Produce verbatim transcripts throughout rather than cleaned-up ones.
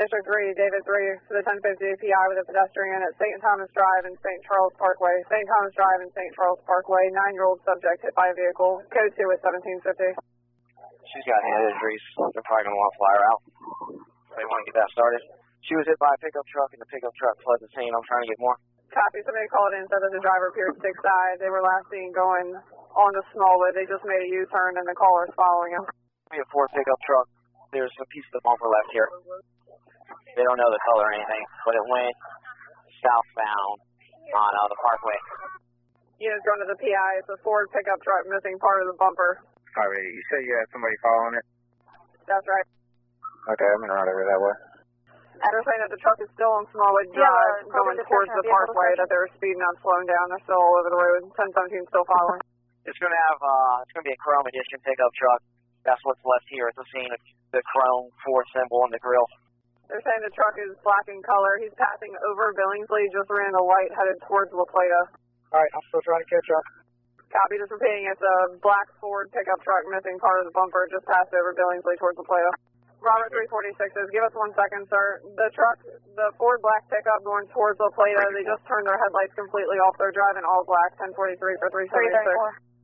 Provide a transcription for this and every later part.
District three, David three, to the ten fifty P I with a pedestrian at Saint Thomas Drive and Saint Charles Parkway. Saint Thomas Drive and Saint Charles Parkway, nine-year-old subject hit by a vehicle. Code two is seventeen fifty. She's got head injuries. They're probably going to want to fly her out. They want to get that started. She was hit by a pickup truck, and the pickup truck fled the scene. I'm trying to get more. Copy. Somebody called in and said that the driver appeared stick side. They were last seen going on the Smallwood. They just made a U-turn, and the caller is following him. We have a Ford pickup truck. There's a piece of the bumper left here. They don't know the color or anything, but it went southbound on uh, the Parkway. Units going to the P I. It's a Ford pickup truck missing part of the bumper. All right, you said you had somebody following it? That's right. Okay, I'm going to run over that way. They're saying that the truck is still on Smallwood Drive, yeah, going towards the Parkway, that they're speeding up, slowing down. They're still all over the road. ten seventeen still following. It's going to have, uh, it's going to be a Chrome Edition pickup truck. That's what's left here at the scene of the Chrome Ford symbol on the grill. They're saying the truck is black in color. He's passing over Billingsley, just ran a light headed towards La Plata. All right, I'm still trying to catch up. Copy, just repeating, it's a black Ford pickup truck missing part of the bumper, just passed over Billingsley towards La Plata. Robert three forty-six says, give us one second, sir. The truck, the Ford black pickup going towards La Plata, they just turned their headlights completely off. They're driving all black, ten forty-three for three seventy-six.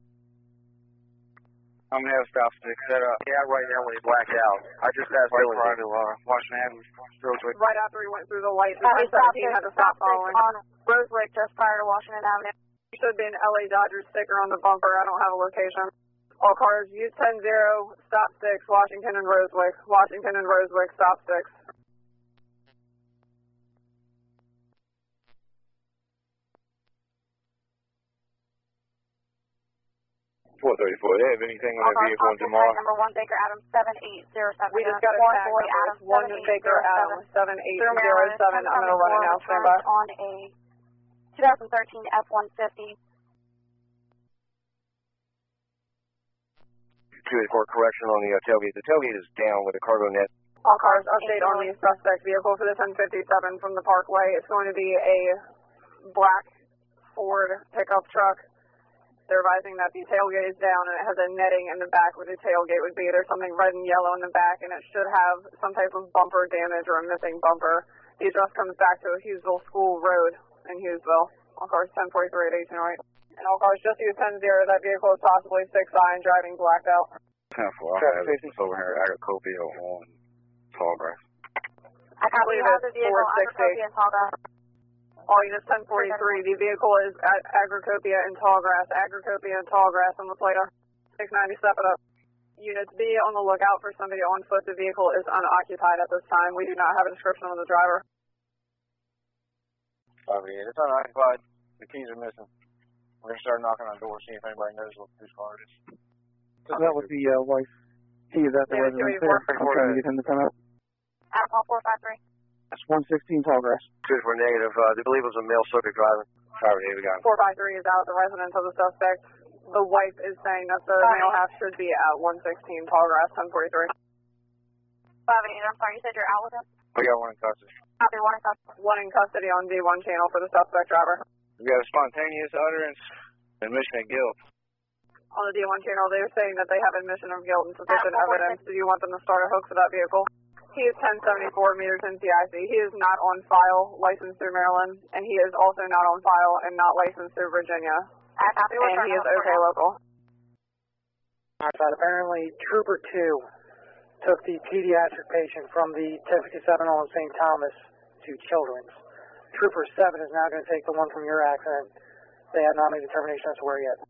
I'm going to have a stop stick set up. Yeah, right now when he blacked out. I just passed Right Billingsley to uh, Washington Avenue. Roseway. Right after he went through the light, the Uh, ten seventeen had to stop following. on Roseway just prior to Washington Avenue. There should be an L A Dodgers sticker on the bumper. I don't have a location. All cars, use ten zero, stop six, Washington and Rosewick. Washington and Rosewick, stop six. four thirty-four. They have anything on All that cars, vehicle in officer tomorrow? number one, Baker Adams, seven eight zero seven. We just got a one tag boy number. Adams, One seven eight Baker zero seven. Adams, seven eight zero seven. I'm going to run it now. Stand by. On a twenty thirteen F one fifty. To the court correction on the uh, tailgate. The tailgate is down with a cargo net. All cars, update on the suspect vehicle for the ten fifty-seven from the Parkway. It's going to be a black Ford pickup truck. They're advising that the tailgate is down and it has a netting in the back where the tailgate would be. There's something red and yellow in the back, and it should have some type of bumper damage or a missing bumper. The address comes back to Hughesville School Road in Hughesville. All cars ten forty-three at eighteen oh eight. And all cars just use ten zero. That vehicle is possibly six I and driving blacked out. ten four. I have this over here at Agricopia on Tallgrass. I copy. You have the vehicle on Agricopia and Tallgrass. All units ten forty-three. The vehicle is at Agricopia and Tallgrass. Agricopia and Tallgrass on La Plata. six ninety, step it up. Units, be on the lookout for somebody on foot. The vehicle is unoccupied at this time. We do not have a description of the driver. Copy. It's unoccupied. The keys are missing. We're going to start knocking on doors, see if anybody knows what whose car it is. So that was the uh, wife. He is at the Yeah, residence there. I'm trying to get him to come out. Alcohol four five three. That's one sixteen Tallgrass. Two for negative. Uh, they believe it was a male circuit driver. Sorry, we got him. four five three is out at the residence of the suspect. The wife is saying that the male half should be at one sixteen Tallgrass, ten forty-three. five eight, I'm sorry, you said you're out with him? We got one in custody. Copy, one in custody. One in custody on D one channel for the suspect driver. We got a spontaneous utterance, admission of guilt. On the D one channel, they're saying that they have admission of guilt and sufficient evidence. Do you want them to start a hook for that vehicle? He is ten seventy-four meters in T I C. He is not on file, licensed through Maryland, and he is also not on file and not licensed through Virginia. I copy. And he is okay local. Outside, apparently, Trooper two took the pediatric patient from the ten fifty-seven on Saint Thomas to Children's. Trooper seven is now going to take the one from your accident. They have not made a determination as to where yet.